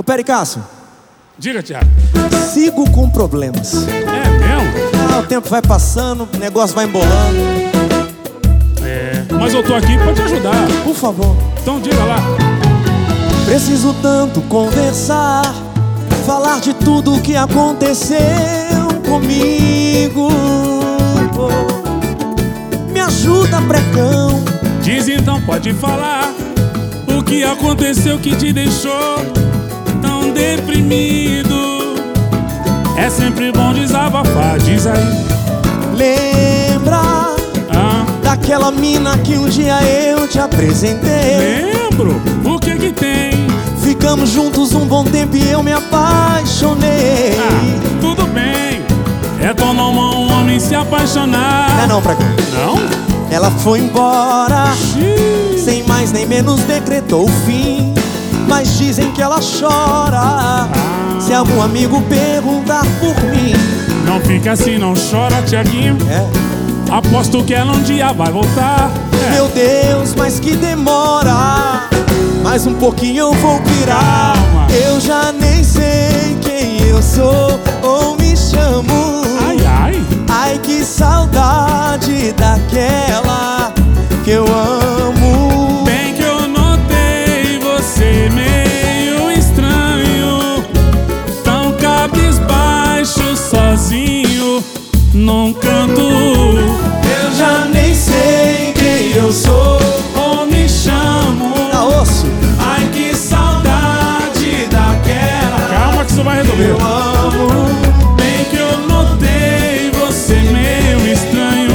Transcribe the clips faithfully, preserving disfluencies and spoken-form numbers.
Pericácio, diga, Thiago. sigo com problemas. É mesmo? Ah, o tempo vai passando, o negócio vai embolando. É, mas eu tô aqui pra te ajudar. Por favor. Então diga lá. Preciso tanto conversar, falar de tudo o que aconteceu comigo. Me ajuda, precão. Diz então, pode falar o que aconteceu que te deixou tão deprimido. É sempre bom desabafar, diz aí. Lembra Ah, daquela mina que um dia eu te apresentei? lembro, o que que tem? Ficamos juntos um bom tempo e eu me apaixonei. Ah, tudo bem, é tão normal um homem se apaixonar. Não é não, precão. Não? Ela foi embora, Xiii. sem mais nem menos decretou o fim. Mas dizem que ela chora Ah. se algum amigo perguntar por mim. Não fica assim, não chora, Tiaguinho. É. Aposto que ela um dia vai voltar. É. Meu Deus, mas que demora. Mais um pouquinho eu vou pirar. Calma. Eu já nem sei quem eu sou ou me chamo. Ai, ai. Ai, que saudade daquela que eu amo. Bem que eu notei você meio estranho, tão cabisbaixo, sozinho, num canto. Eu já nem sei quem eu sou Ou me chamo. Tá osso? Ai, que saudade daquela. Calma que isso vai resolver. Eu amo. Bem que eu notei você meio estranho,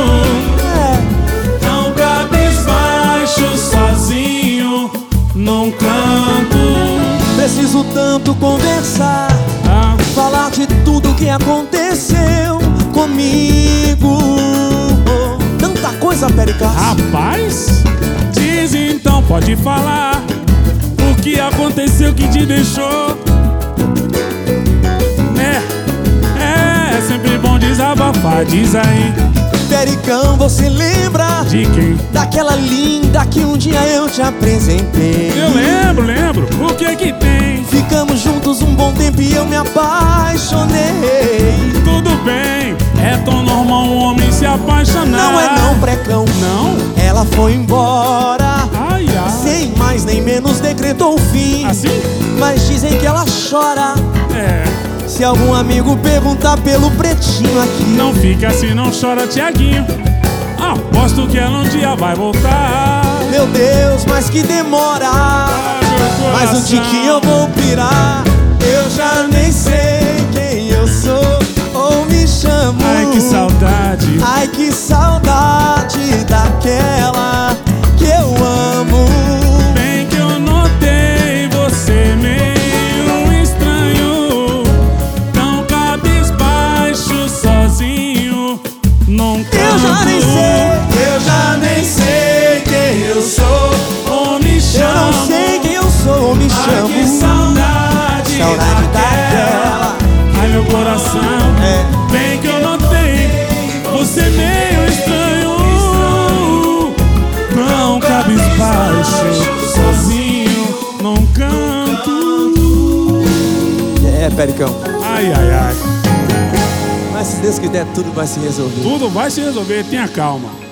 É. tão cabisbaixo, sozinho, num canto. Preciso tanto conversar, Ah, falar de tudo que aconteceu comigo. Tanta coisa, Pericácio. rapaz, diz então, pode falar o que aconteceu que te deixou. É, é, é sempre bom desabafar, diz aí. Pericão, você lembra De quem? daquela linda que um dia eu te apresentei? Eu lembro, lembro. O que que tem? Ficamos juntos um bom tempo e eu me apaixonei. Tudo bem, é tão normal um homem se apaixonar. Não é não, precão. Não? Ela foi embora, Ai, ai. sem mais nem menos decretou o fim. Assim? Mas dizem que ela chora É. se algum amigo perguntar pelo pretinho aqui. Não fica assim, não chora, Tiaguinho. Aposto que ela um dia vai voltar. Meu Deus, mas que demora. Ah, meu Mas um coração. tiquinho eu vou pirar. Eu já nem sei quem eu sou ou me chamo. Ai, que saudade. Ai, que saudade daquela que eu amo. Bem que eu notei você meio estranho, tão cabisbaixo, sozinho, num canto. Eu já nem sei, eu já nem sei quem eu sou. Ou me Eu chamo. não sei quem eu sou ou me Ai, chamo. que saudade, Saudade daquela. daquela. Ai, meu coração. É. Bem que eu notei você meio estranho, não cabisbaixo, sozinho, num canto. É, Pericão. Ai, ai, ai. Mas se Deus quiser, tudo vai se resolver. Tudo vai se resolver, tenha calma.